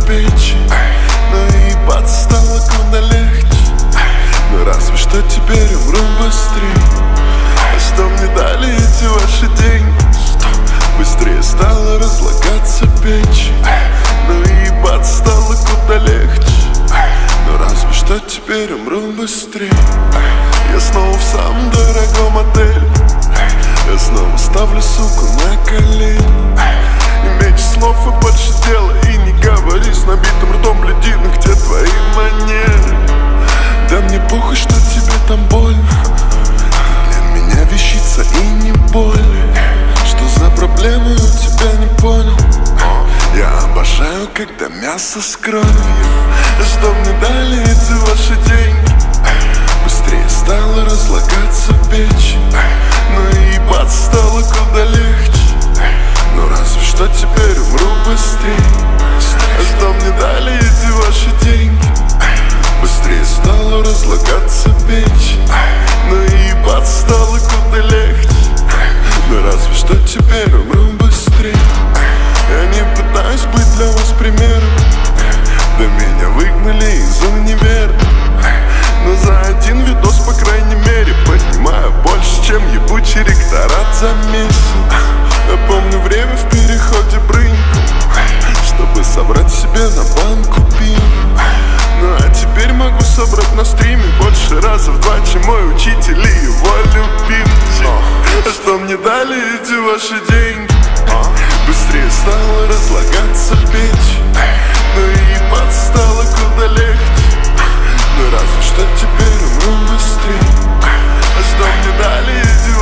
печи. Но ебаться стало куда легче. Но разве что теперь умру быстрее. А что мне дали эти ваши деньги? Быстрее стало разлагаться печи. Но ебаться стало куда легче. Но разве что теперь умру быстрее. Я снова в самом дорогом отеле. Я снова ставлю суку на колени. И меньше слов и больше дела. И не говори с набитым ртом, блядина, где твои манеры? Да мне похуй, что тебе там больно. Для меня вещица и не более. Что за проблемы у тебя, не понял. Я обожаю, когда мясо с кровью. Что мне дали эти ваши деньги? Быстрее стало разлагаться печь. Но ебаться стало куда легче. Но разве что теперь умру быстрее. А что мне дали эти ваши деньги? Быстрее стало разлагаться печь. Но ебаться стало куда легче. Но разве что теперь умру быстрее. Я не пытаюсь быть для вас примером. Да меня выгнали из универа. Но за один видос, по крайней мере, поднимаю больше, чем ебучий ректорат за месяц. Я помню время в переходе брыньку, чтобы собрать себе на банку пива. Ну а теперь могу собрать на стриме больше раза в 2, чем мой учитель и его любимчик. А что мне дали эти ваши деньги? Быстрее стало разлагаться печь. Но ебаться стало куда легче. Но разве что теперь умру быстрее. А что мне дали эти